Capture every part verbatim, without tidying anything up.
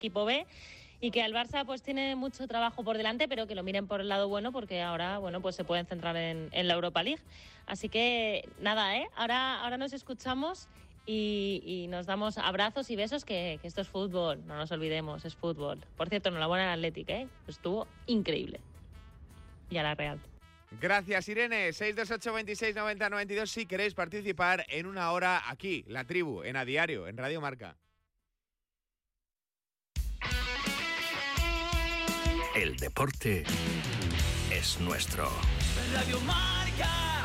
equipo B. Y que el Barça pues tiene mucho trabajo por delante, pero que lo miren por el lado bueno, porque ahora bueno pues se pueden centrar en, en la Europa League. Así que nada, ¿eh? Ahora, ahora nos escuchamos y, y nos damos abrazos y besos, que, que esto es fútbol, no nos olvidemos, es fútbol. Por cierto, enhorabuena al Athletic, ¿eh? Estuvo increíble. Y a la Real. Gracias, Irene. seis dos ocho, veintiséis, noventa, noventa y dos si queréis participar en una hora aquí, La Tribu, en A Diario, en Radio Marca. El deporte es nuestro. Radio Marca.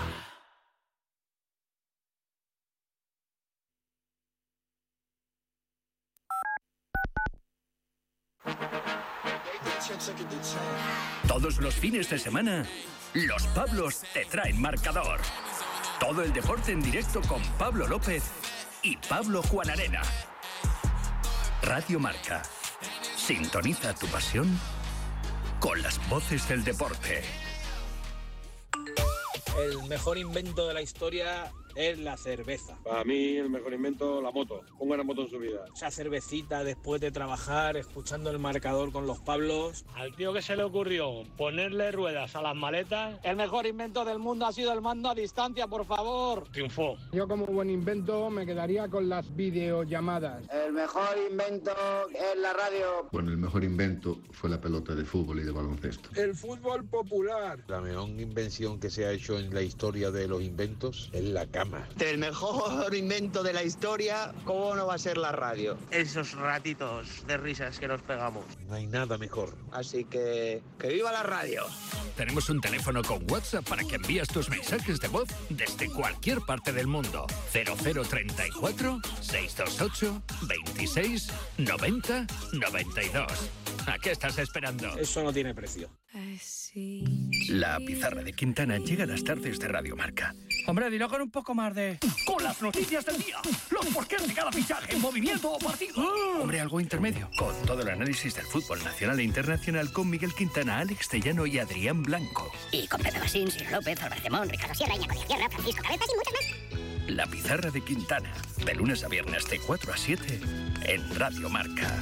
Todos los fines de semana, los Pablos te traen marcador. Todo el deporte en directo con Pablo López y Pablo Juan Arena. Radio Marca. Sintoniza tu pasión con las voces del deporte. El mejor invento de la historia es la cerveza. Para mí el mejor invento, la moto. Ponga una moto en su vida. Esa cervecita después de trabajar, escuchando el marcador con los Pablos. Al tío que se le ocurrió ponerle ruedas a las maletas. El mejor invento del mundo ha sido el mando a distancia, por favor. Triunfó. Yo como buen invento me quedaría con las videollamadas. El mejor invento es la radio. Bueno, el mejor invento fue la pelota de fútbol y de baloncesto. El fútbol popular. La mejor invención que se ha hecho en la historia de los inventos es la cama. El mejor invento de la historia, ¿cómo no va a ser la radio? Esos ratitos de risas que nos pegamos. No hay nada mejor. Así que, ¡que viva la radio! Tenemos un teléfono con WhatsApp para que envíes tus mensajes de voz desde cualquier parte del mundo. cero cero treinta y cuatro, seiscientos veintiocho, veintiséis, noventa, noventa y dos. ¿A qué estás esperando? Eso no tiene precio. La pizarra de Quintana llega a las tardes de Radio Marca. Hombre, dilo con un poco más de... Con las noticias del día, los porqués de cada fichaje, movimiento o partido. ¡Oh! Hombre, algo intermedio. Con todo el análisis del fútbol nacional e internacional con Miguel Quintana, Alex Tellano y Adrián Blanco. Y con Pedro Basín, Ciro López, Álvarez Demón, Ricardo Sierra, Iñaco Díaz Sierra, Francisco Cabezas y muchos más. La pizarra de Quintana, de lunes a viernes de cuatro a siete en Radio Marca.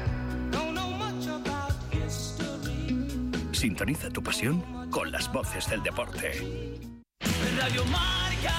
Sintoniza tu pasión con las voces del deporte. Radio Marca.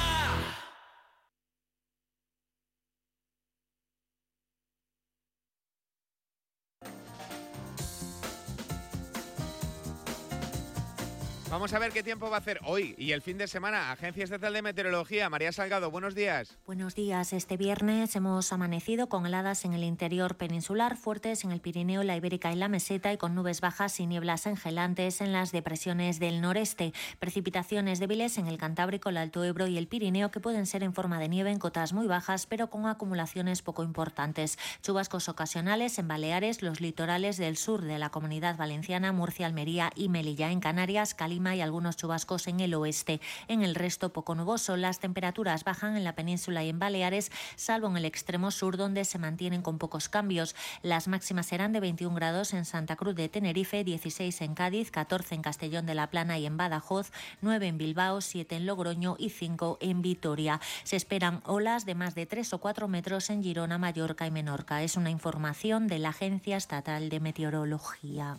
Vamos a ver qué tiempo va a hacer hoy y el fin de semana. Agencia Estatal de Meteorología, María Salgado, buenos días. Buenos días. Este viernes hemos amanecido con heladas en el interior peninsular, fuertes en el Pirineo, la Ibérica y la Meseta, y con nubes bajas y nieblas engelantes en las depresiones del noreste. Precipitaciones débiles en el Cantábrico, el Alto Ebro y el Pirineo, que pueden ser en forma de nieve en cotas muy bajas, pero con acumulaciones poco importantes. Chubascos ocasionales en Baleares, los litorales del sur de la Comunidad Valenciana, Murcia, Almería y Melilla. En Canarias, Cali y algunos chubascos en el oeste. En el resto poco nuboso. Las temperaturas bajan en la península y en Baleares, salvo en el extremo sur, donde se mantienen con pocos cambios. Las máximas serán de veintiún grados en Santa Cruz de Tenerife, dieciséis en Cádiz, catorce en Castellón de la Plana y en Badajoz, nueve en Bilbao, siete en Logroño y cinco en Vitoria. Se esperan olas de más de tres o cuatro metros en Girona, Mallorca y Menorca. Es una información de la Agencia Estatal de Meteorología.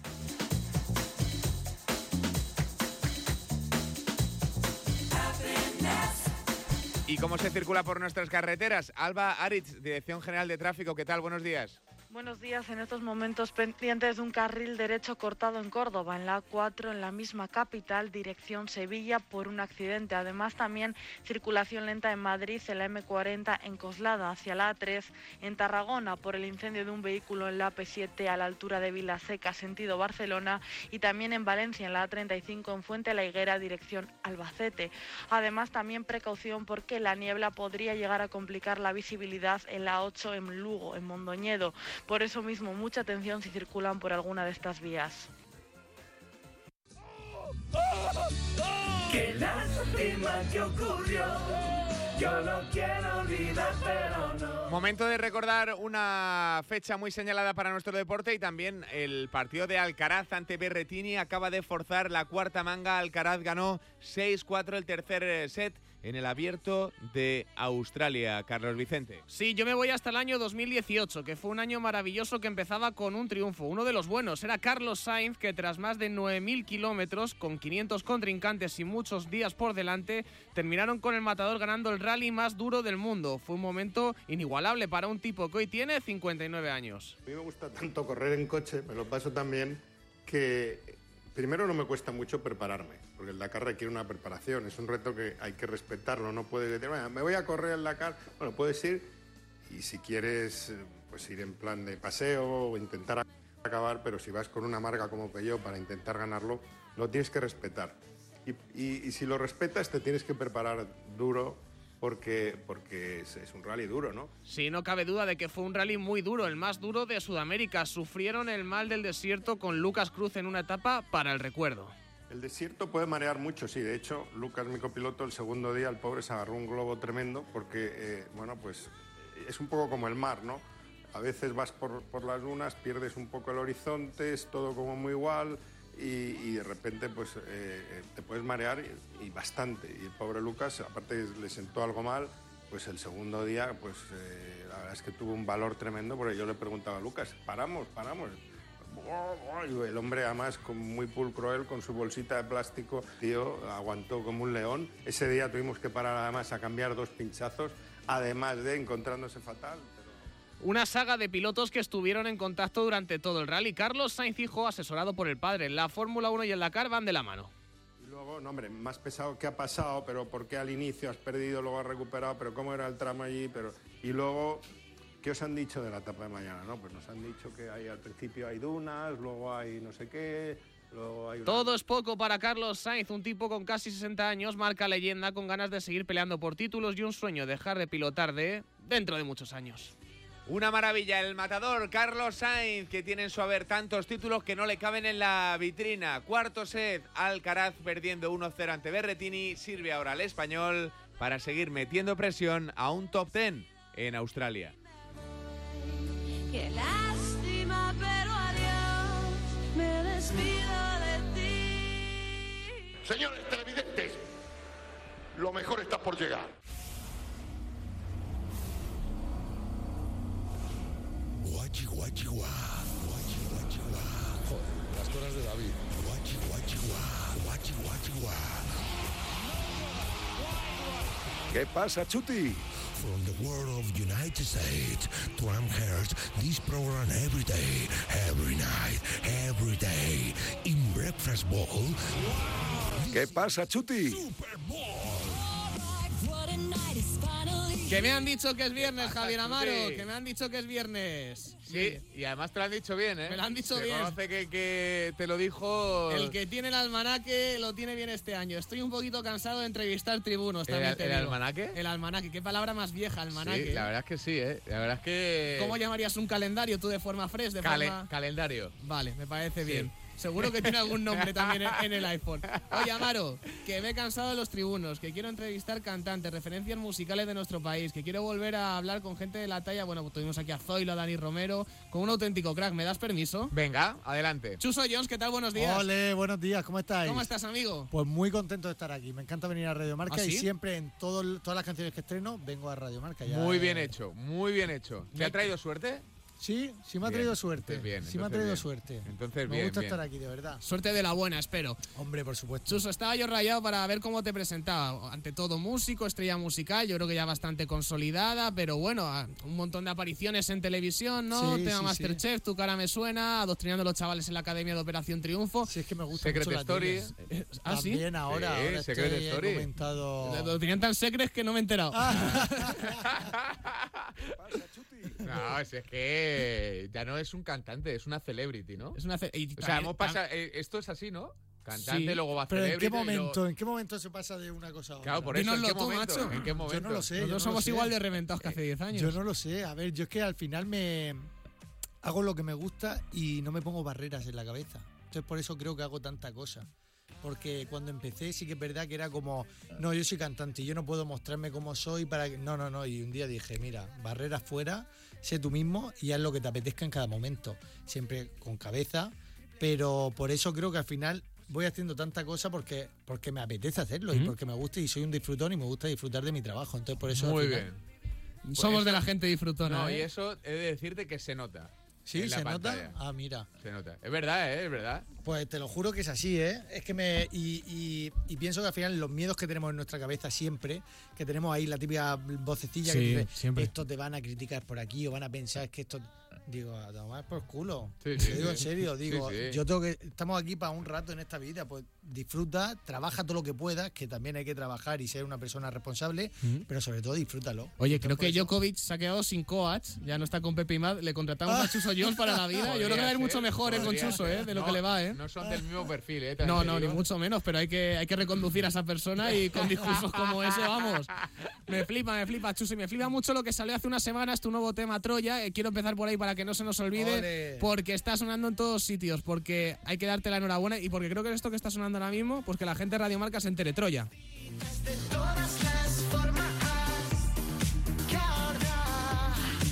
¿Y cómo se circula por nuestras carreteras? Alba Aritz, Dirección General de Tráfico, ¿qué tal? Buenos días. Buenos días. En estos momentos pendientes de un carril derecho cortado en Córdoba, en la A cuatro, en la misma capital, dirección Sevilla, por un accidente. Además, también circulación lenta en Madrid, en la eme cuarenta, en Coslada, hacia la A tres, en Tarragona, por el incendio de un vehículo en la A P siete, a la altura de Vilaseca, sentido Barcelona, y también en Valencia, en la A treinta y cinco, en Fuente la Higuera, dirección Albacete. Además, también precaución porque la niebla podría llegar a complicar la visibilidad en la A ocho, en Lugo, en Mondoñedo. Por eso mismo, mucha atención si circulan por alguna de estas vías. Qué lástima que ocurrió. Yo no quiero olvidar, pero no. Momento de recordar una fecha muy señalada para nuestro deporte y también el partido de Alcaraz ante Berrettini acaba de forzar la cuarta manga. Alcaraz ganó seis cuatro el tercer set. en el Abierto de Australia. Carlos Vicente. Sí, yo me voy hasta el año dos mil dieciocho, que fue un año maravilloso que empezaba con un triunfo. Uno de los buenos era Carlos Sainz, que tras más de nueve mil kilómetros, con quinientos contrincantes y muchos días por delante, terminaron con el matador ganando el rally más duro del mundo. Fue un momento inigualable para un tipo que hoy tiene cincuenta y nueve años. A mí me gusta tanto correr en coche, me lo paso tan bien, que primero no me cuesta mucho prepararme, porque el Dakar requiere una preparación, es un reto que hay que respetarlo, no puedes decir, bueno, me voy a correr el Dakar, bueno, puedes ir y si quieres, pues ir en plan de paseo o intentar acabar, pero si vas con una marca como Peugeot para intentar ganarlo, lo tienes que respetar. Y, y, y si lo respetas, te tienes que preparar duro, porque, porque es, es un rally duro, ¿no? Sí, no cabe duda de que fue un rally muy duro, el más duro de Sudamérica. Sufrieron el mal del desierto con Lucas Cruz en una etapa para el recuerdo. El desierto puede marear mucho, sí. De hecho, Lucas, mi copiloto, el segundo día, el pobre se agarró un globo tremendo porque, eh, bueno, pues es un poco como el mar, ¿no? A veces vas por, por las dunas, pierdes un poco el horizonte, es todo como muy igual y, y de repente pues eh, te puedes marear y, y bastante. Y el pobre Lucas, aparte le sentó algo mal, pues el segundo día, pues eh, la verdad es que tuvo un valor tremendo porque yo le preguntaba a Lucas, paramos, paramos. Y el hombre además con muy pulcro él, con su bolsita de plástico, tío, aguantó como un león. Ese día tuvimos que parar además a cambiar dos pinchazos, además de encontrándose fatal. Una saga de pilotos que estuvieron en contacto durante todo el rally. Carlos Sainz, hijo, asesorado por el padre. La Fórmula uno y el Dakar van de la mano. Y luego, no hombre, más pesado que ha pasado, pero ¿por qué al inicio has perdido, luego has recuperado? Pero ¿cómo era el tramo allí? Pero y luego, ¿qué os han dicho de la etapa de mañana? No, pues nos han dicho que hay, al principio hay dunas, luego hay no sé qué... Luego hay una... Todo es poco para Carlos Sainz, un tipo con casi sesenta años, marca leyenda, con ganas de seguir peleando por títulos y un sueño, dejar de pilotar de dentro de muchos años. Una maravilla, el matador Carlos Sainz, que tiene en su haber tantos títulos que no le caben en la vitrina. Cuarto set, Alcaraz perdiendo uno cero ante Berrettini, sirve ahora al español para seguir metiendo presión a un top ten en Australia. Qué lástima, pero adiós, me despido de ti. Señores televidentes, lo mejor está por llegar. Guachi, guachi, guá, guachi, guachi, guá. Joder, las cosas de David. Guachi, guachi, guá, guachi, guachi, guá. ¿Qué pasa, Chuti? From the world of United States, Trump hears this program every day, every night, every day, in Breakfast Bowl. ¿Qué pasa, Chuti? Super Bowl. Que me han dicho que es viernes, Javier Amaro, que me han dicho que es viernes. Sí, y además te lo han dicho bien, ¿eh? Me lo han dicho Se bien. conoce que, que te lo dijo... El que tiene el almanaque lo tiene bien este año. Estoy un poquito cansado de entrevistar tribunos, también ¿El, te el digo. almanaque? El almanaque, qué palabra más vieja, almanaque. Sí, la verdad es que sí, ¿eh? La verdad es que... ¿Cómo llamarías un calendario tú de forma fresh, de Cale forma...? Calendario. Vale, me parece Sí. bien. Seguro que tiene algún nombre también en el iPhone. Oye, Amaro, que me he cansado de los tribunos, que quiero entrevistar cantantes, referencias musicales de nuestro país, que quiero volver a hablar con gente de la talla. Bueno, pues tuvimos aquí a Zoilo, a Dani Romero, con un auténtico crack. ¿Me das permiso? Venga, adelante. Chuso Jones, ¿qué tal? Buenos días. Ole, buenos días, ¿cómo estáis? ¿Cómo estás, amigo? Pues muy contento de estar aquí. Me encanta venir a Radio Marca. ¿Ah, sí? Y siempre en todo, todas las canciones que estreno vengo a Radio Marca. Ya Muy es... bien hecho, muy bien hecho. ¿Te ha traído suerte? Sí, sí me ha Bien, traído suerte. bien, sí me ha entonces traído bien. suerte. Entonces me bien, gusta bien. estar aquí, de verdad. Suerte de la buena, espero. Hombre, por supuesto. Chuso, estaba yo rayado para ver cómo te presentaba. Ante todo, músico, estrella musical, yo creo que ya bastante consolidada, pero bueno, un montón de apariciones en televisión, ¿no? Sí, Tema sí, Masterchef, sí. Tu cara me suena, adoctrinando a los chavales en la Academia de Operación Triunfo. Sí, es que me gusta Secret mucho Story. las Eh, ¿Ah, sí? También ahora, Sí, ahora Secret estoy, he Story. comentado... Lo tenían tan secretos que no me he enterado. No, si es que ya no es un cantante, es una celebrity, ¿no? Es una ce- y O sea, también- hemos pasado, eh, esto es así, ¿no? Cantante, Sí. luego va Pero ¿en celebrity. qué y luego- momento? ¿En qué momento se pasa de una cosa a otra? Claro, por eso, ¿en Dínoslo qué tú, momento? macho. ¿En qué momento? Yo no lo sé. yo Nosotros no lo somos sé. igual de reventados que hace diez años. Yo no lo sé. A ver, yo es que al final me hago lo que me gusta y no me pongo barreras en la cabeza. Entonces por eso creo que hago tanta cosa. Porque cuando empecé sí que es verdad que era como, no, yo soy cantante y yo no puedo mostrarme como soy para que... No, no, no. Y un día dije, mira, barreras fuera, sé tú mismo y haz lo que te apetezca en cada momento. Siempre con cabeza, pero por eso creo que al final voy haciendo tanta cosa porque, porque me apetece hacerlo ¿Mm? y porque me gusta y soy un disfrutón y me gusta disfrutar de mi trabajo. Entonces, por eso. Muy al final- bien. Somos Pues de eso- la gente disfrutona. No, ¿eh? y eso he de decirte que se nota. Sí, en la se nota. pantalla. Ah, mira. Se nota. Es verdad, ¿eh? Es verdad. Pues te lo juro que es así, ¿eh? Es que me. Y, y, y pienso que al final los miedos que tenemos en nuestra cabeza siempre, que tenemos ahí la típica vocecilla Sí, que dice, siempre. esto te van a criticar por aquí o van a pensar que esto. Digo, a tomar por culo. Sí, Te sí, digo sí. en serio, digo, Sí, sí. yo tengo que. Estamos aquí para un rato en esta vida, pues disfruta, trabaja todo lo que puedas, que también hay que trabajar y ser una persona responsable, Mm. pero sobre todo disfrútalo. Oye, Entonces, creo por que eso- Djokovic se ha quedado sin coach, ya no está con Pepe y Mad, le contratamos a Chuso Jones para la vida. Yo creo que va a ir mucho mejor eh, con podría Chuso, ser. eh, de lo No, que le va, ¿eh? No son del mismo perfil, ¿eh? También No, te no, ni digo. mucho menos, pero hay que, hay que reconducir a esa persona y con discursos como ese, vamos. Me flipa, me flipa, Chuso, y me flipa mucho lo que salió hace unas semanas, tu nuevo tema Troya. Eh, quiero empezar por ahí para que no se nos olvide, Ole. porque está sonando en todos sitios, porque hay que darte la enhorabuena y porque creo que esto que está sonando ahora mismo, pues que la gente de Radio Marca se entere. Troya. De todas las formas que ahora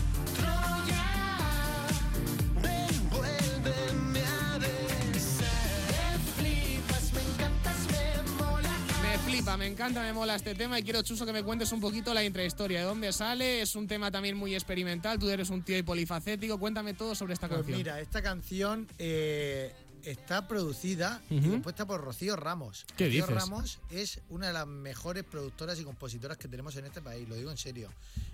Troya, ven, vuélveme a besar. Me flipas, me encantas, me mola. Me flipa, me encanta, me mola este tema y quiero, Chuso, que me cuentes un poquito la intrahistoria, de dónde sale. Es un tema también muy experimental, tú eres un tío y polifacético, cuéntame todo sobre esta Pues canción. mira, esta canción eh, está producida y Ujú. compuesta por Rocío Ramos. ¿Qué Rocío dices? Ramos es una de las mejores productoras y compositoras que tenemos en este país, lo digo en serio.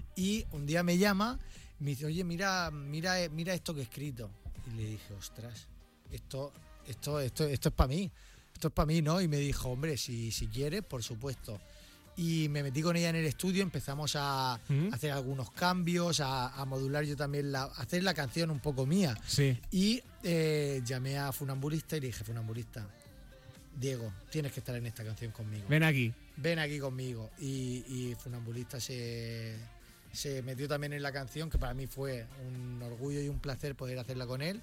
Y un día me llama y me dice, oye, mira, mira, mira esto que he escrito. Y le dije, ostras, esto, esto, esto, esto es para mí. Esto es para mí, ¿no? Y me dijo, hombre, si, si quieres, por supuesto. Y me metí con ella en el estudio, empezamos a ¿Mm? hacer algunos cambios, a, a modular yo también, la, a hacer la canción un poco mía. Sí. Y eh, llamé a Funambulista y le dije, Funambulista, Diego, tienes que estar en esta canción conmigo. Ven aquí. Ven aquí conmigo. Y, y Funambulista se, se metió también en la canción, que para mí fue un orgullo y un placer poder hacerla con él.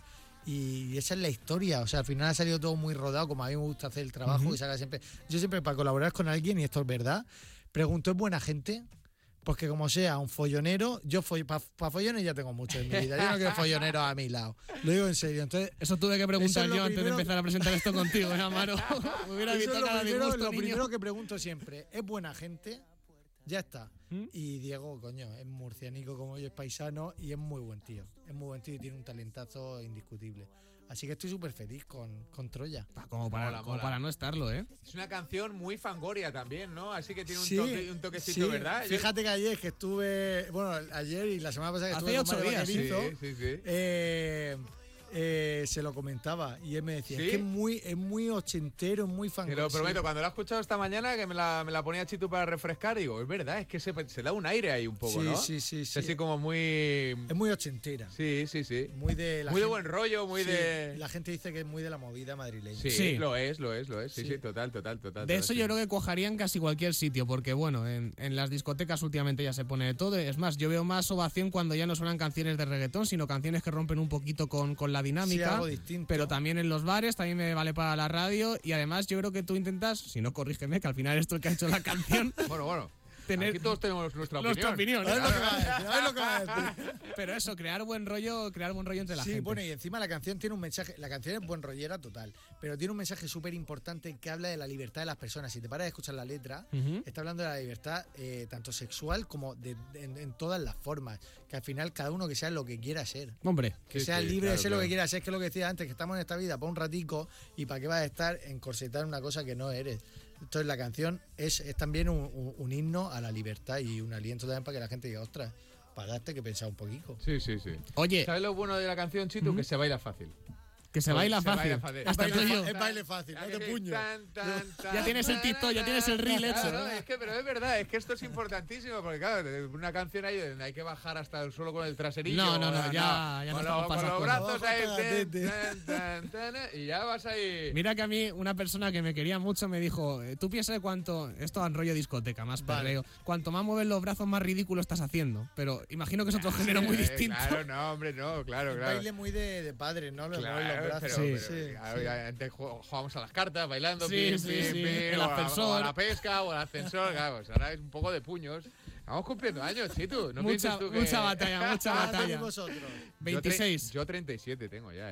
Y esa es la historia, o sea, al final ha salido todo muy rodado, como a mí me gusta hacer el trabajo, Ujú. y salga siempre. Yo siempre para colaborar con alguien, y esto es verdad, pregunto, ¿es buena gente? Porque como sea un follonero, yo para pa follones ya tengo mucho en mi vida, yo no quiero folloneros a mi lado, lo digo en serio. Entonces, Eso tuve que preguntar eso es lo yo antes de primero- empezar a presentar esto contigo, ¿eh, Amaro? Me hubiera eso visto es lo cara de primero, disgusto, lo niño. primero que pregunto siempre, ¿es buena gente? Ya está. ¿Mm? Y Diego, coño, es murcianico como yo, es paisano y es muy buen tío. Es muy buen tío y tiene un talentazo indiscutible. Así que estoy súper feliz con, con Troya. Ah, Como para, Mola, como mola. para no estarlo, ¿eh? Es una canción muy fangoria también, ¿no? Así que tiene un, Sí, toque, un toquecito, sí. ¿verdad? Yo- Fíjate que ayer que estuve, bueno, ayer y la semana pasada que Hace estuve con ocho Mario días, sí, Vaquerizo, sí, sí. eh, eh, se lo comentaba y él me decía, ¿Sí? es que es muy, es muy ochentero, es muy Te fangoria. lo prometo, cuando lo he escuchado esta mañana, que me la, me la ponía Chitu para refrescar, digo, es verdad, es que se, se da un aire ahí un poco, Sí, ¿no? sí, sí, Es sí. así como muy... Es muy ochentera. Sí, sí, sí. Muy de la Muy de gente- buen rollo, muy sí, de... La gente dice que es muy de la movida madrileña. Sí, Sí. lo es, lo es, lo es. Sí, sí, Sí. total, total, total. De total, eso sí. yo creo que cuajaría en casi cualquier sitio, porque bueno, en, en las discotecas últimamente ya se pone de todo. Es más, yo veo más ovación cuando ya no suenan canciones de reggaetón, sino canciones que rompen un poquito con, con la Sí, dinámica. algo distinto. Pero también en los bares, también me vale para la radio. Y además yo creo que tú intentas, si no corrígeme, que al final esto el que ha hecho la canción, Bueno, bueno. tener Aquí todos tenemos nuestra opinión. nuestra opinión. A ver ¿eh? lo que va a decir, a ver lo que va a decir. Pero eso, crear buen rollo, crear buen rollo entre la Sí, gente. bueno, y encima la canción tiene un mensaje, la canción es buen rollera total, pero tiene un mensaje súper importante que habla de la libertad de las personas. Si te paras a escuchar la letra, Ujú. está hablando de la libertad eh, tanto sexual como de, de- en, en todas las formas, que al final cada uno que sea lo que quiera ser. Hombre, Que Sí, sea sí, libre de claro, ser lo claro. que quiera ser, que es lo que decía antes, que estamos en esta vida para un ratico y para qué vas a estar encorsetar una cosa que no eres. Entonces la canción es, es también un, un- un himno a la libertad y un aliento también para que la gente diga, ostras, pagaste que pensar un poquito. Sí, sí, sí. oye, ¿Sabes lo bueno de la canción, Chitu? Que se baila fácil. que se baila Se fácil. baila fácil. Hasta Es tú y baile, yo. fa- es baile fácil, no te puño. Tan, tan, tan, Ya tienes el TikTok, ya tienes el reel hecho. Claro, es que, pero es verdad, es que esto es importantísimo, porque claro, una canción ahí donde hay que bajar hasta el suelo con el traserillo. No, no, no, o- ya- ya no con, estamos lo- con pasados los con brazos eso. ahí, Abajo tan, pegadete. tan, tan, tan, y ya vas ahí. Mira que a mí una persona que me quería mucho me dijo, eh, tú piensas de cuánto, esto en rollo discoteca, más Vale. perreo, cuanto más mueves los brazos más ridículo estás haciendo, pero imagino que es otro género muy Eh, distinto. Claro, no, hombre, no, claro, El claro. baile muy de, de padre, ¿no? Lo de mover Claro, los brazos. pero, Sí, pero, sí, claro, sí. ya antes ju- jugábamos a las cartas, bailando, Sí, pim, sí, pim, sí. pim, El o a- ascensor. o a la pesca, o al ascensor, claro, pues ahora es un poco de puños. Vamos cumpliendo años, Chitu, ¿no mucha, piensas tú que...? mucha batalla, mucha Ah, batalla. tenéis vosotros. Yo tre- veintiséis. Yo treinta y siete tengo ya, eh.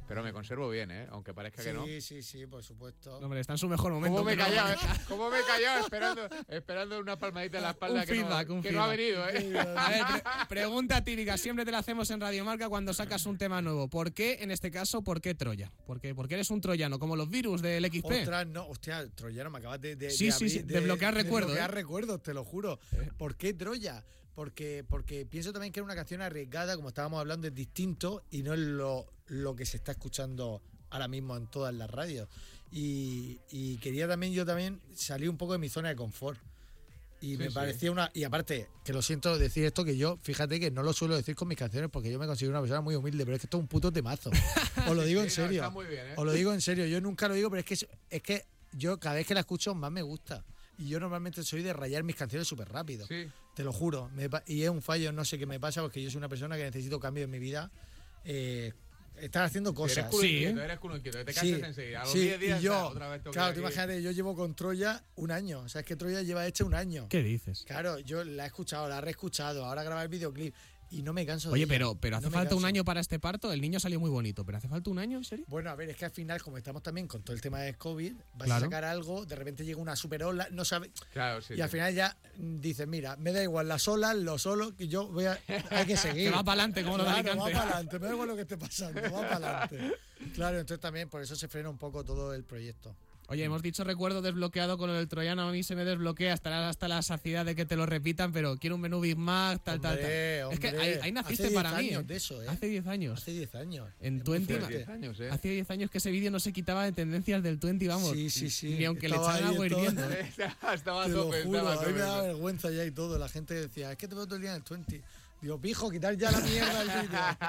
Pero me conservo bien, ¿eh? Aunque parezca sí, que no. Sí, sí, sí, por supuesto. No, hombre, está en su mejor momento. ¿Cómo me he pero- callado, eh? ¿Cómo me he callado esperando, esperando una palmadita en la espalda Un que, feedback, no, un que no ha feedback. venido, eh? A ver, pre- pregunta típica, siempre te la hacemos en Radio Marca cuando sacas un tema nuevo. ¿Por qué, en este caso, por qué Troya? ¿Por qué, porque eres un troyano, como los virus del X P? Ostras, no, hostia, Troyano, me acabas de, de, Sí, de sí, abrir- sí, de bloquear recuerdos, De bloquear ¿eh? recuerdos, te lo juro. ¿Por qué Troya? Porque, porque pienso también que era una canción arriesgada, como estábamos hablando, es distinto y no es lo, lo que se está escuchando ahora mismo en todas las radios. Y, y quería también, yo también salí un poco de mi zona de confort. Y Sí, me sí. parecía una. Y aparte, que lo siento decir esto, que yo, fíjate que no lo suelo decir con mis canciones porque yo me considero una persona muy humilde, pero es que esto es un puto temazo. Os lo Sí, digo sí, en no, serio. está muy bien, ¿eh? Os lo digo en serio. Yo nunca lo digo, pero es que, es, es que yo cada vez que la escucho más me gusta. Y yo normalmente soy de rayar mis canciones súper rápido. Sí. Te lo juro. Me pa- y es un fallo, no sé qué me pasa, porque yo soy una persona que necesito cambio en mi vida. Eh, estar haciendo cosas. Eres culo inquieto, eres culo inquieto. Te Sí, cansas enseguida. A los sí, diez días, y yo, ya, otra vez tengo que claro, ir tú aquí. imagínate, yo llevo con Troya un año. O sea, es que Troya lleva hecha un año. ¿Qué dices? Claro, yo la he escuchado, la he reescuchado, ahora grabar el videoclip y no me canso de Oye, ella. pero, pero hace No me falta un canso. año para este parto. El niño salió muy bonito, pero ¿hace falta un año, en serio? Bueno, a ver, es que al final, como estamos también con todo el tema del COVID, vas Claro. a sacar algo, de repente llega una super ola, no sabes. Claro, sí. y al sí. final ya mm, dices, mira, me da igual las olas, los solos, que yo voy a. Hay que seguir. Que va pa'lante, como lo de Claro, Alicante. va para adelante, me da igual lo que esté pasando, va para adelante. Claro, entonces también por eso se frena un poco todo el proyecto. Oye, hemos dicho recuerdo desbloqueado con el troyano. A mí se me desbloquea hasta, hasta la saciedad de que te lo repitan, pero quiero un menú Big Mac, tal, tal, tal. Hombre, Es que hombre, ahí, ahí naciste hace diez para mí. años ¿eh? de eso, ¿eh? Hace diez años. Hace diez años. En Es muy Twenty. fuerte. diez años, ¿eh? Hace diez años que ese vídeo no se quitaba de tendencias del Twenty, vamos. Sí, sí, sí. Ni aunque Estaba le echaran ahí agua en todo. hirviendo. Estaba a Te lo tope, juro, estaba a a mí me da tope. vergüenza ya y todo. La gente decía, es que te veo todo el día en el Twenty. Digo, pijo, quitar ya la mierda del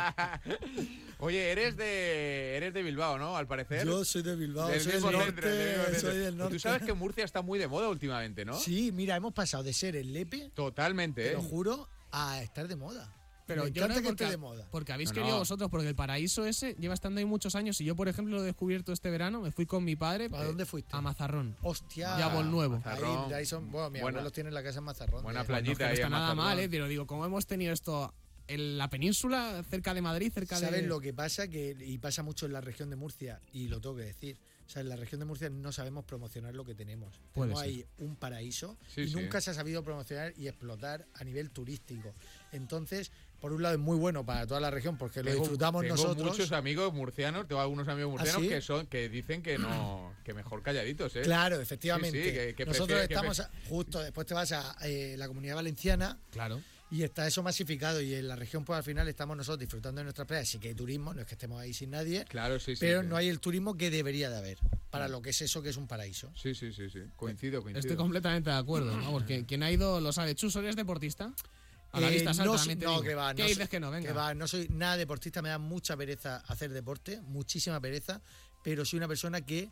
vídeo. Oye, eres de eres de Bilbao, ¿no? Al parecer. Yo soy de Bilbao, Del soy del mismo norte, centro, del mismo centro. soy del Y norte. Tú sabes que Murcia está muy de moda últimamente, ¿no? Sí, mira, hemos pasado de ser el Lepe, Totalmente, te ¿eh? lo juro, a estar de moda. Pero me yo encanta creo que porque, esté de moda. porque habéis No, querido no. vosotros, porque el paraíso ese lleva estando ahí muchos años y yo, por ejemplo, lo he descubierto este verano. Me fui con mi padre. ¿A eh, dónde fuiste? A Mazarrón. Hostia. Ya Bol Nuevo. Mazarrón. Ahí, ahí son, bueno, mis Buena- abuelos tienen la casa en Mazarrón. buena de- playa. No, que no ahí está en nada Mazarrón. mal, ¿eh? Pero digo, ¿cómo hemos tenido esto en la península, cerca de Madrid, cerca ¿Sabes de...? lo que pasa? Que, y pasa mucho en la región de Murcia, y lo tengo que decir. O sea, en la región de Murcia no sabemos promocionar lo que tenemos. Puede Tenemos ser. ahí un paraíso Sí, y sí. nunca se ha sabido promocionar y explotar a nivel turístico. Entonces, por un lado es muy bueno para toda la región porque lo Tengo- disfrutamos tengo nosotros. muchos amigos murcianos, tengo algunos amigos murcianos sí? que son que dicen que no que mejor calladitos, ¿eh? Claro, efectivamente. Sí, sí, que- que Nosotros prefiere- que estamos pre- a- justo después te vas a eh, la Comunidad Valenciana Claro. y está eso masificado y en la región pues al final estamos nosotros disfrutando de nuestras playas. Sí que hay turismo, no es que estemos ahí sin nadie, Claro, sí, sí. pero sí. no hay el turismo que debería de haber para lo que es eso que es un paraíso. Sí, sí, sí, sí. Coincido, coincido. Estoy completamente de acuerdo. Vamos, quien, quien ha ido lo sabe. Chus, ¿eres deportista? A la Eh, vista salta, no, también te no, digo. que va, ¿Qué no dices soy- que no? Venga. que va, no soy nada deportista, me da mucha pereza hacer deporte, muchísima pereza, pero soy una persona que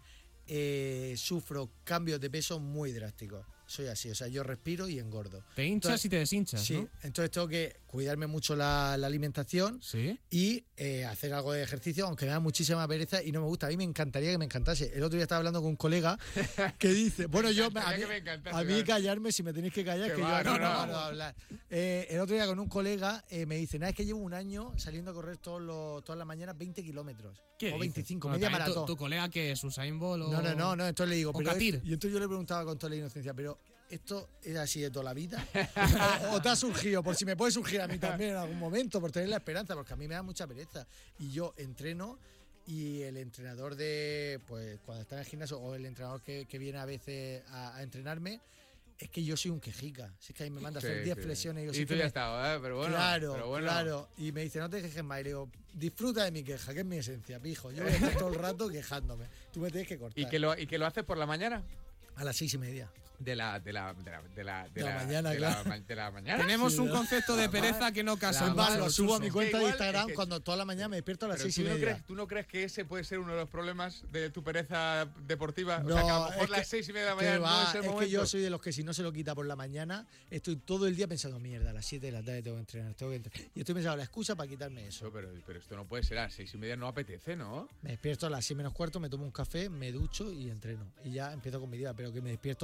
eh, sufro cambios de peso muy drásticos. Soy así, o sea, yo respiro y engordo. Te hinchas Entonces- y te deshinchas, Sí, ¿no? entonces tengo que cuidarme mucho la, la alimentación Sí. y eh, hacer algo de ejercicio, aunque me da muchísima pereza y no me gusta. A mí me encantaría que me encantase. El otro día estaba hablando con un colega que dice, bueno, yo a encantaría mí, que me encantase, a mí claro. callarme, si me tenéis que callar, Que que va, yo no, no, no. no, no hablar. Eh, el otro día con un colega eh, me dice, nada, es que llevo un año saliendo a correr todos los, todas las mañanas veinte kilómetros. ¿Qué O dices? veinticinco, Bueno, media también tu- maratón. Tu, colega que es Usain Bolt o... No, no, no, no, entonces le digo, o pero Katir. esto- y entonces yo le preguntaba con toda la inocencia, pero ¿esto es así de toda la vida? o, o te ha surgido? Por si me puede surgir a mí también en algún momento, por tener la esperanza, porque a mí me da mucha pereza. Y yo entreno y el entrenador de, pues cuando está en el gimnasio, o el entrenador que, que viene a veces a, a entrenarme, es que yo soy un quejica. Si es que ahí me manda a hacer Sí, diez sí. flexiones. Y, yo, Y si es tú que ya me- estás, ¿eh? Pero bueno. claro, pero bueno. claro. Y me dice, no te quejes más. Y le digo, disfruta de mi queja, que es mi esencia, pijo. Yo voy a estar todo el rato quejándome. Tú me tienes que cortar. ¿Y que lo, y que lo haces por la mañana? A las seis y media. De la, de la, de la, de la, De la mañana, de claro. la, ma- de la mañana. Tenemos Sí, un ¿no? concepto de pereza que no casa. Es más, Gonzalo lo subo a Chuso. mi cuenta igual, de Instagram es que- cuando toda la mañana me despierto a las Pero seis y ¿tú no, media. crees, ¿Tú no crees que ese puede ser uno de los problemas de tu pereza deportiva? No, o sea, que a lo mejor es las que- seis y media de la que mañana va, no es el es momento. que yo soy de los que si no se lo quita por la mañana, estoy todo el día pensando, mierda, a las siete de la tarde tengo que entrenar, tengo que entrenar. Y estoy pensando la excusa para quitarme eso. Pero, pero esto no puede ser a las seis y media, no apetece, ¿no? Me despierto a las seis menos cuarto, me tomo un café, me ducho y entreno. Y ya empiezo con mi día, pero que me despierto por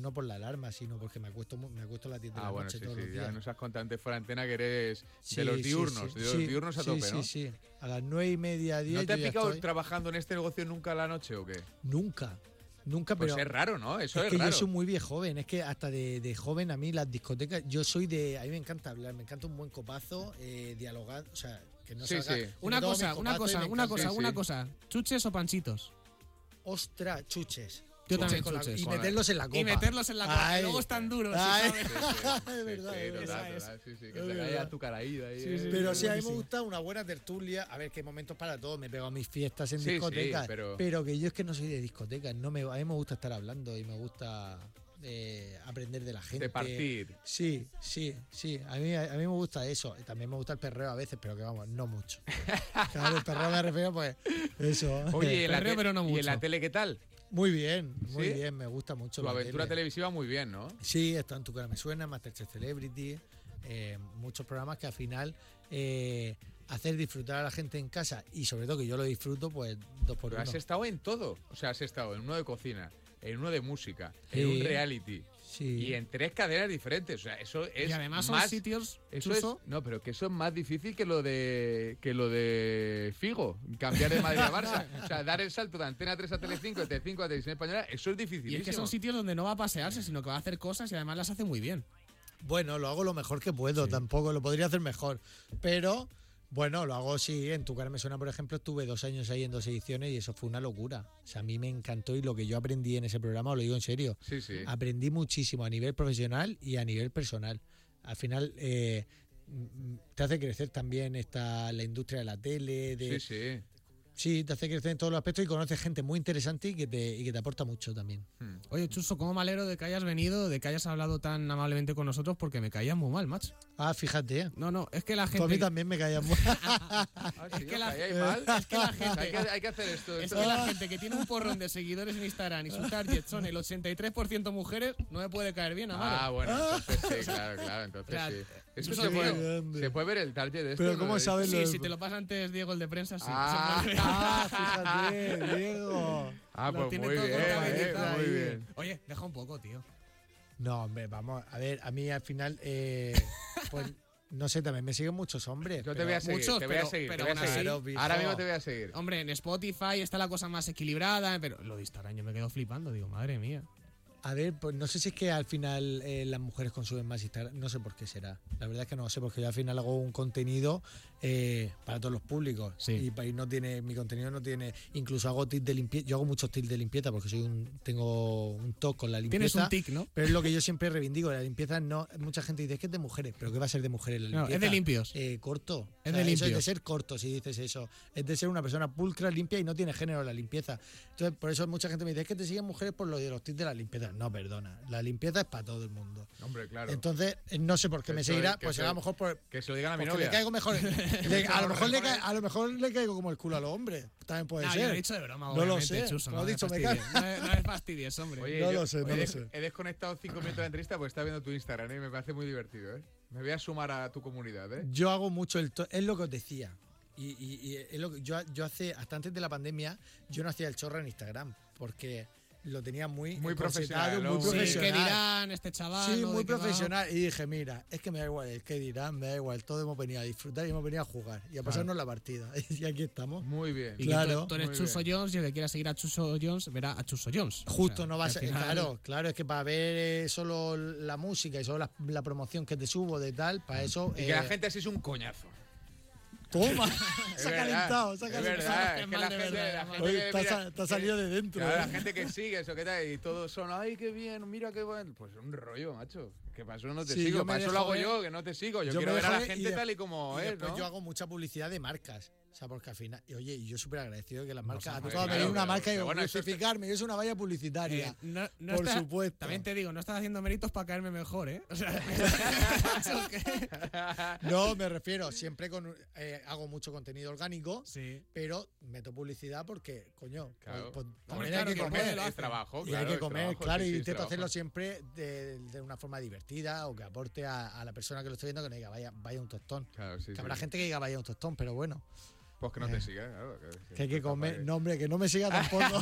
no por la alarma, sino porque me acuesto mu- me acuesto a las diez de Ah, la bueno, noche sí, todos sí, los ya días. nos has contado antes fuera de antena que eres Sí, de los sí, diurnos, sí, de los sí, diurnos a sí, tope, sí, ¿no? Sí, a las nueve y media, diez. ¿No te has yo ya picado estoy. trabajando en este negocio nunca a la noche o qué? Nunca. Nunca, Pues pero. es raro, ¿no? Eso es es que raro. yo soy muy viejo joven, es que hasta de, de joven a mí las discotecas, yo soy de, a mí me encanta hablar, me encanta un buen copazo, eh, dialogar, o sea, que no Sí, salga. sí. yo Una me tomo cosa, mis una copazos y cosa, me una encanta. cosa, Sí, una sí. cosa. ¿Chuches o panchitos? Ostras, chuches. Yo también con la- chuches. y Joder. meterlos en la copa. Y meterlos en la copa, que Ay. luego están duros. Ay. ¿sabes? Es verdad, Sí, es total, verdad. total, sí, sí, que Es te verdad. caiga tu caraída ahí. Sí, eh. sí, Pero sí, a mí me buenísimo. gusta una buena tertulia. A ver, qué momentos para todo. Me pego a mis fiestas en Sí, sí, discotecas. pero- pero... que yo es que no soy de discotecas. No me, a mí me gusta estar hablando y me gusta eh, aprender de la gente. De partir. Sí, sí, sí. A mí, a mí me gusta eso. Y también me gusta el perreo a veces, pero que vamos, no mucho. Claro, el perreo me refiero, pues, eso. Oye, ¿y en, la Perreo, te- pero no ¿y en la mucho. tele qué tal? Muy bien, muy ¿Sí? bien. Me gusta mucho Tu la aventura tele. televisiva muy bien, ¿no? Sí, está en Tu Cara Me Suena, Masterchef Celebrity, eh, muchos programas que al final eh, hacer disfrutar a la gente en casa y sobre todo que yo lo disfruto, pues dos por Pero uno. has estado en todo. O sea, has estado en uno de cocina, en uno de música, en Sí. un reality. Sí. Y en tres cadenas diferentes. O sea, eso es Y además son más, sitios, eso Chuso. es, no, pero que eso es más difícil que lo de que lo de Figo, cambiar de Madrid a Barça. O sea, dar el salto de Antena tres a Telecinco, de Telecinco a Televisión Española, eso es Y dificilísimo. es que son sitios donde no va a pasearse, sino que va a hacer cosas y además las hace muy bien. Bueno, lo hago lo mejor que puedo, tampoco lo podría hacer mejor, pero bueno, lo hago sí. En Tu Cara Me Suena, por ejemplo, estuve dos años ahí en dos ediciones y eso fue una locura. O sea, a mí me encantó y lo que yo aprendí en ese programa, os lo digo en serio, Sí, sí. aprendí muchísimo a nivel profesional y a nivel personal. Al final eh, mm, te hace crecer también esta, la industria de la tele, de, Sí, sí. sí, te hace crecer en todos los aspectos y conoces gente muy interesante y que te, y que te aporta mucho también. Hmm. Oye, Chuso, cómo me alegro de que hayas venido, de que hayas hablado tan amablemente con nosotros, porque me caías muy mal, macho. Ah, fíjate. No, no, es que la Tú a gente... mí también me caías muy Ah, sí, Es que os la- caíais mal. es que la gente- hay, que, hay que hacer esto. Es esto- que la gente que tiene un porrón de seguidores en Instagram y su target son el ochenta y tres por ciento mujeres, no me puede caer bien, Amaro. Ah, bueno, entonces sí, claro, claro, entonces O sea, sí. Es que Chuso, se tío. puede, se puede ver el target de esto. Pero ¿no? ¿cómo Es- sabes Sí, lo si te lo pasa antes Diego el de prensa, sí. Ah. se puede ver. Ah, fíjate, Diego. Ah, Lo pues tiene muy todo bien, eh, contabilizado muy ahí. bien. Oye, deja un poco, tío. No, hombre, vamos, a ver, a mí al final, eh, pues, no sé, también me siguen muchos hombres. Yo te pero- voy a seguir, muchos, te voy a pero- seguir, pero te voy a aún así- seguir. Claro, viejo. Ahora mismo te voy a seguir. Hombre, en Spotify está la cosa más equilibrada, pero lo de Instagram yo me quedo flipando, digo, madre mía. A ver, pues no sé si es que al final eh, las mujeres consumen más Instagram, no sé por qué será. La verdad es que no sé, porque yo al final hago un contenido eh, para todos los públicos. Sí. Y, pa- y no tiene, mi contenido no tiene, incluso hago tips de limpieza, yo hago muchos tips de limpieza porque soy un, tengo un toque con la limpieza. Tienes un tic, ¿no? Pero es lo que yo siempre reivindico, la limpieza no, mucha gente dice es que es de mujeres, pero ¿qué va a ser de mujeres la No, limpieza? es de limpios. Eh, corto. Es O sea, de eso es de limpios. ser corto si dices eso. Es de ser una persona pulcra, limpia y no tiene género la limpieza. Entonces, por eso mucha gente me dice es que te siguen mujeres por lo de los tips de la limpieza. No, perdona. La limpieza es para todo el mundo. Hombre, claro. Entonces, eh, no sé por qué me Eso seguirá, es, que pues se- será a lo mejor por. Que se lo digan a mi porque novia. le caigo mejor. le- a, lo mejor le ca- a lo mejor le caigo como el culo a los hombres. También puede No, ser. yo lo he dicho de broma, No lo obviamente, sé. Chuso, Lo no has me dicho, me fastidies. cae. No me- no me fastidies, hombre. Oye, No yo lo sé, no he, lo des- sé. he desconectado cinco minutos de la entrevista porque estaba viendo tu Instagram ¿eh? y me parece muy divertido. ¿eh? Me voy a sumar a tu comunidad. ¿eh? Yo hago mucho el to- es lo que os decía. Y, y- y es lo que yo, yo hace, hasta antes de la pandemia, yo no hacía el chorro en Instagram, porque lo tenía muy, Muy encorsetado, profesional, ¿no? muy Sí, Sí, profesional. ¿qué dirán este chaval? Sí, no? muy ¿De qué va? profesional. Y dije, mira, es que me da igual el que dirán, me da igual, todos hemos venido a disfrutar y hemos venido a jugar y a pasarnos la partida. Y aquí estamos. Muy bien. Y que Claro. tú, tú eres Muy Chuso bien. Jones y el que quiera seguir a Chuso Jones verá a Chuso Jones. Justo, O sea, no va a al ser. final- Claro, claro, es que para ver eh, solo la música y solo la, la promoción que te subo de tal, para eso. Y eh, que la gente así es un coñazo. Toma, Es se ha verdad, calentado, se ha es calentado. verdad, es que la Mal de gente, verdad, la mal. gente Oye, que te ha mira- sa- te ha salido de dentro, Claro, ¿eh? la gente que sigue eso, ¿qué tal? Y todos son, ay, qué bien, mira qué bueno. Pues un rollo, macho. Que para eso no te Sí, sigo, yo me para eso lo dejo hago ver- yo, que no te sigo. Yo, yo quiero me ver a dejo la ver y gente de- tal y como y es, después ¿no? yo hago mucha publicidad de marcas. O sea, porque al final. Y oye, y yo súper agradecido que las marcas. sé, A pues, todas claro, venir una pero- marca y pero bueno, eso es- justificarme. Yo soy una valla publicitaria. Eh, no, no por está- supuesto. También te digo, no estás haciendo méritos para caerme mejor, ¿eh? O sea, eso que- No, me refiero, siempre con eh, hago mucho contenido orgánico, Sí. pero meto publicidad porque, coño, Claro. pues, pues, Hombre, también claro, hay que que comer. lo es hacen. trabajo, Y claro. hay que es comer, trabajo, claro, sí, y sí, es intento trabajo. hacerlo siempre de, de una forma divertida o que aporte a, a la persona que lo estoy viendo que no diga, vaya, vaya un tostón. Claro, sí, que sí. habrá gente que diga, vaya un tostón, pero bueno. Pues que no Eh. te siga, claro. Que, Que hay que comer. No, hombre, que no me siga tampoco.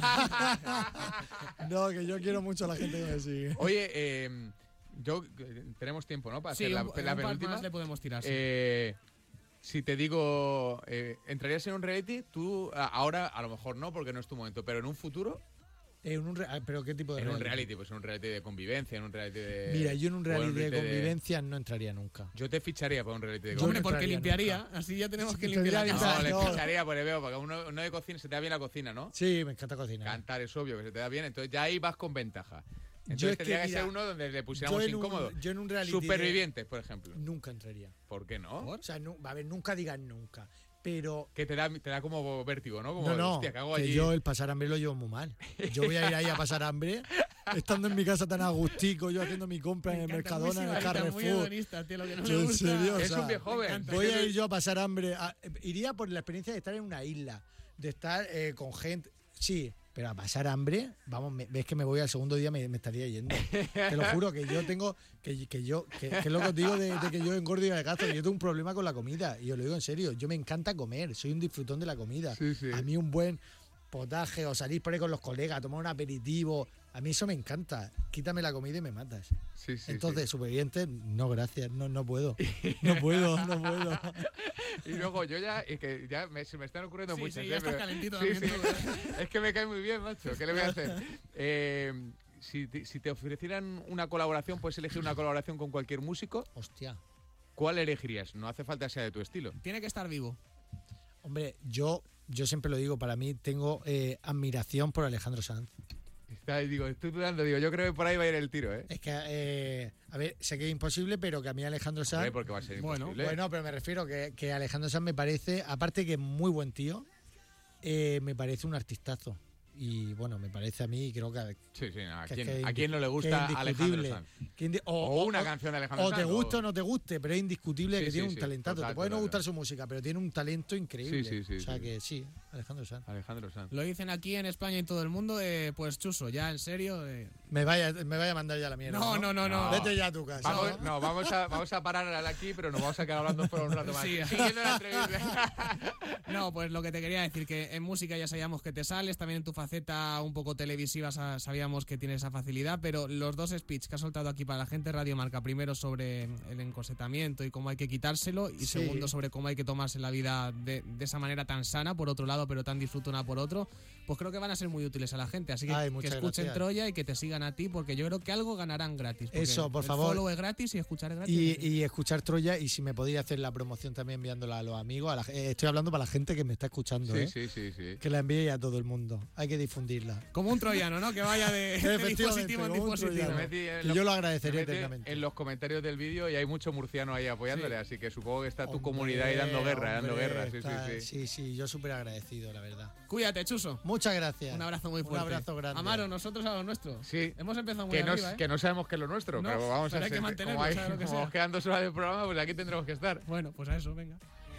No, que yo quiero mucho a la gente que me sigue. Oye, eh, yo eh, tenemos tiempo, ¿no? Para Sí, hacer la, un, la un par penúltima. más le podemos tirar. Sí. Eh, si te digo, eh, ¿entrarías en un reality? Tú a- ahora a lo mejor no, porque no es tu momento, pero en un futuro, Eh, en un re- ah, ¿Pero qué tipo de en un reality? reality, pues en un reality de convivencia, en un reality de... Mira, yo en un o reality de reality convivencia no entraría nunca. Yo te ficharía para un reality de Yo convivencia. no Porque entraría limpiaría, nunca. así ya tenemos que Sí, limpiar. tendría la que casa. No, le No. ficharía, porque veo, porque uno, uno de cocina, se te da bien la cocina, ¿no? Sí, me encanta cocinar. Cantar es obvio que se te da bien, entonces ya ahí vas con ventaja. Yo Entonces es que, tendría que, mira, ser uno donde le pusiéramos yo en un- incómodo. yo en un reality de- Supervivientes, por ejemplo. Nunca entraría. ¿Por qué no? O sea, nu- a ver, nunca digas nunca. Pero Que te da, te da como vértigo, ¿no? Como, no, no, hostia, ¿qué hago que allí? yo el pasar hambre lo llevo muy mal. Yo voy a ir ahí a pasar hambre, estando en mi casa tan agustico, yo haciendo mi compra en el Mercadona, en el Carrefour. Muy hedonista, tío, lo que no Yo, me en gusta. serio, o Es sea, un viejo joven. Voy a ir yo a pasar hambre. a- iría por la experiencia de estar en una isla, de estar eh, con gente. Sí, pero a pasar hambre, vamos, me- ves que me voy al segundo día, me, me estaría yendo. Te lo juro que yo tengo, que, que yo, que, que es lo que os digo de, de que yo engordo y adelgazo, que yo tengo un problema con la comida. Y os lo digo en serio, yo me encanta comer, soy un disfrutón de la comida. Sí, sí. A mí un buen potaje o salir por ahí con los colegas, a tomar un aperitivo, a mí eso me encanta. Quítame la comida y me matas. Sí, sí, Entonces, sí. supervivientes, no, gracias, no, no puedo. No puedo, no puedo. Y luego yo ya, es que ya me, se me están ocurriendo Sí, muchas. sí, ya ¿eh? estás Pero- calentito sí, también sí. tú, ¿eh? Es que me cae muy bien, macho. ¿Qué le voy a hacer? Eh, si, te, si te ofrecieran una colaboración, puedes elegir una colaboración con cualquier músico. Hostia. ¿Cuál elegirías? No hace falta que sea de tu estilo. Tiene que estar vivo. Hombre, yo, yo siempre lo digo, para mí tengo eh, admiración por Alejandro Sanz. Está, digo, estoy dudando, digo, yo creo que por ahí va a ir el tiro, ¿eh? Es que, eh, a ver, sé que es imposible, pero que a mí Alejandro Sanz... Hombre, porque va a ser bueno, imposible. bueno, pero me refiero que, que Alejandro Sanz me parece, aparte que es muy buen tío, eh, me parece un artistazo. Y bueno, me parece a mí, y creo que... Sí, sí, ¿a que- quién, que es ¿a quién no le indi- gusta que es Alejandro indiscutible. Sanz? Que indi- O una canción de Alejandro O te Sanz, guste o- o no te guste, pero es indiscutible Sí, que sí, tiene sí, un talentazo. total, te puede no total. gustar su música, pero tiene un talento increíble. Sí, sí, sí, o sea sí, que sí, Alejandro Sanz. Alejandro Sanz. Lo dicen aquí en España y en todo el mundo, eh, pues Chuso, ya en serio. eh, Me vaya, me vaya a mandar ya la mierda. No, no, no, no. Vete ya a tu casa. Vamos, no, vamos a, vamos a parar aquí, pero nos vamos a quedar hablando por un rato más. Sí. Siguiendo la entrevista. No, pues lo que te quería decir, que en música ya sabíamos que te sales, también en tu faceta un poco televisiva sa- sabíamos que tienes esa facilidad, pero los dos speech que has soltado aquí para la gente de Radio Marca, primero sobre el encorsetamiento y cómo hay que quitárselo, y Sí. segundo sobre cómo hay que tomarse la vida de, de esa manera tan sana, por otro lado, pero tan disfrutona por otro, pues creo que van a ser muy útiles a la gente. Así que, Ay, que muchas escuchen gracias. Troya y que te sigan a ti, porque yo creo que algo ganarán gratis. porque Eso, por el favor. follow es gratis y escuchar es gratis. Y, y escuchar Troya, y si me podía hacer la promoción también enviándola a los amigos. A la, eh, estoy hablando para la gente que me está escuchando, Sí, ¿eh? sí, sí, sí. Que la envíe a todo el mundo. Hay que difundirla. Como un troyano, ¿no? Que vaya de, de Efectivamente, dispositivo en como un dispositivo. troyano. Me metí en Que los- yo lo agradeceré me metí eternamente. en los comentarios del vídeo y hay mucho murciano ahí apoyándole, así que supongo que está tu Hombre, comunidad ahí dando guerra, dando hombre, guerra. Sí, está- sí, sí. sí, sí, yo súper agradecido, la verdad. Cuídate, Chuso. Muchas gracias. Un abrazo muy Un fuerte. abrazo grande. Amaro, nosotros a lo nuestro. Sí. Hemos empezado muy Que no, arriba, ¿eh? que no sabemos qué es lo nuestro, No, pero vamos pero a hay que ser- mantenerlo, como, hay, sea lo que como sea. nos quedan dos horas de programa, pues aquí tendremos que estar. Bueno, pues a eso, venga.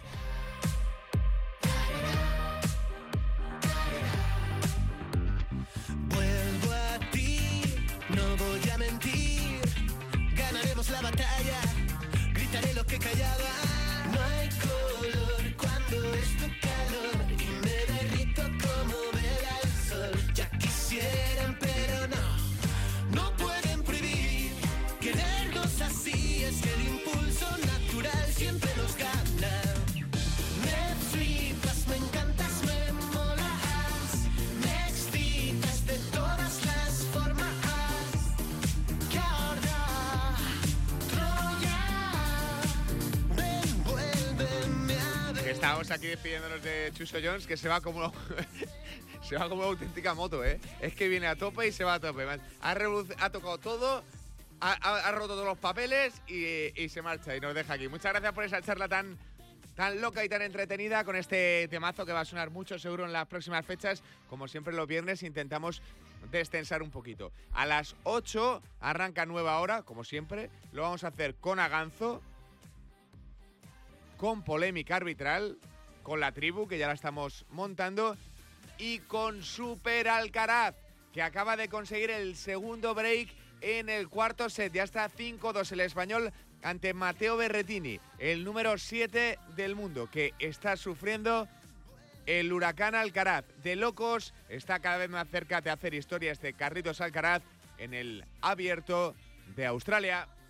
Vuelvo a ti, no voy a mentir. Ganaremos la batalla, gritaré lo que callaba. No hay color cuando es tu calor y me derrito como vela el sol. Ya quisieran, pero no, no pueden prohibir querernos así. Es que el impulso natural siempre nos gana. Me flipas, me encantas, me molas, me excitas de todas las formas. Que ahora Troya, ven, vuélveme a ver. Que estamos aquí despidiéndonos de Chuso Jones, que se va como se va como una auténtica moto, ¿eh? Es que viene a tope y se va a tope. man. Ha, revoluc- ha tocado todo, ha, ha- ha roto todos los papeles y, y se marcha y nos deja aquí. Muchas gracias por esa charla tan, tan loca y tan entretenida con este temazo que va a sonar mucho seguro en las próximas fechas. Como siempre los viernes intentamos destensar un poquito. A las ocho arranca nueva hora, como siempre. Lo vamos a hacer con Aganzo, con polémica arbitral, con la tribu, que ya la estamos montando, y con Super Alcaraz, que acaba de conseguir el segundo break en el cuarto set. Ya está cinco dos el español ante Matteo Berrettini, el número siete del mundo, que está sufriendo El Huracán Alcaraz de locos está cada vez más cerca de hacer historia este Carlitos Alcaraz en el Abierto de Australia.